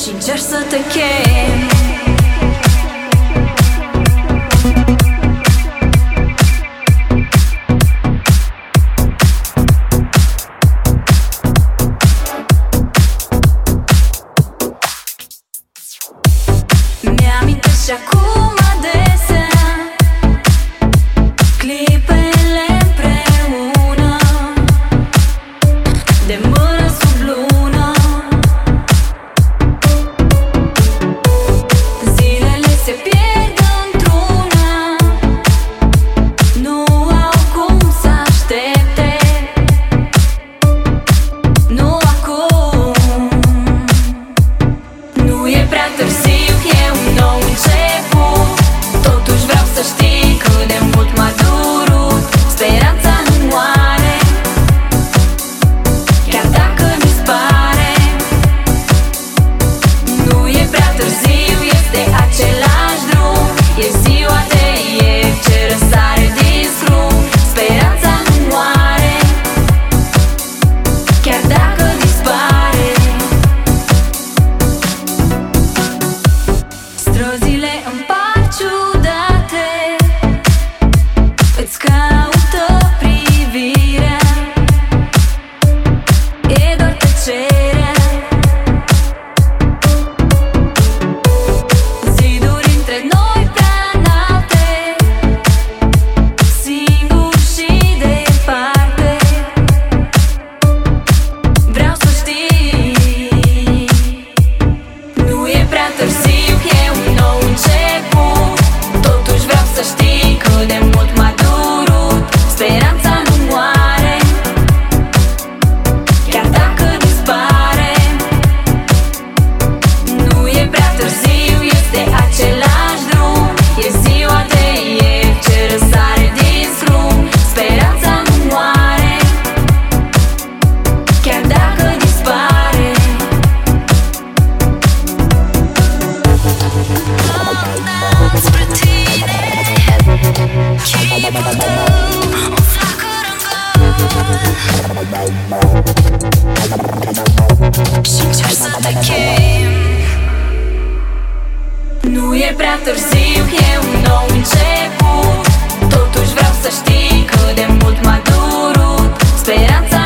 și încerc să te chem. Mi-amintesc și acum adesea clipele împreună, de mână sub lună. Zilele se pierd într-una, nu au cum să aștepte. Nu acum, nu e prea târziu, e un nou început. Totuși vreau să știi cât de mult m-a durut. Speranța nu moare, chiar dacă dispare. Nu e prea târziu, este același drum. E ziua de ieri ce răsare din drum. Speranța nu moare, chiar dacă dispare. Străzile îmi par ciudate, îți caută privirea, e doar tăcerea. Ziduri între noi prea înalte, singur și departe. Vreau să știi, nu e prea târziu, e un nou început. Totuși vreau să știi cât de mult m-a durut. Speranța nu moare, chiar dacă dispare. Nu e prea târziu, este același drum. E ziua de ieri ce răsare din drum. Speranța nu moare, chiar dacă dispare. Spre tine chipul tău, un flacăr în gol, și încerc să te chem. Nu e prea târziu, e un nou început. Totuși vreau să știi cât de mult m-a durut. Speranța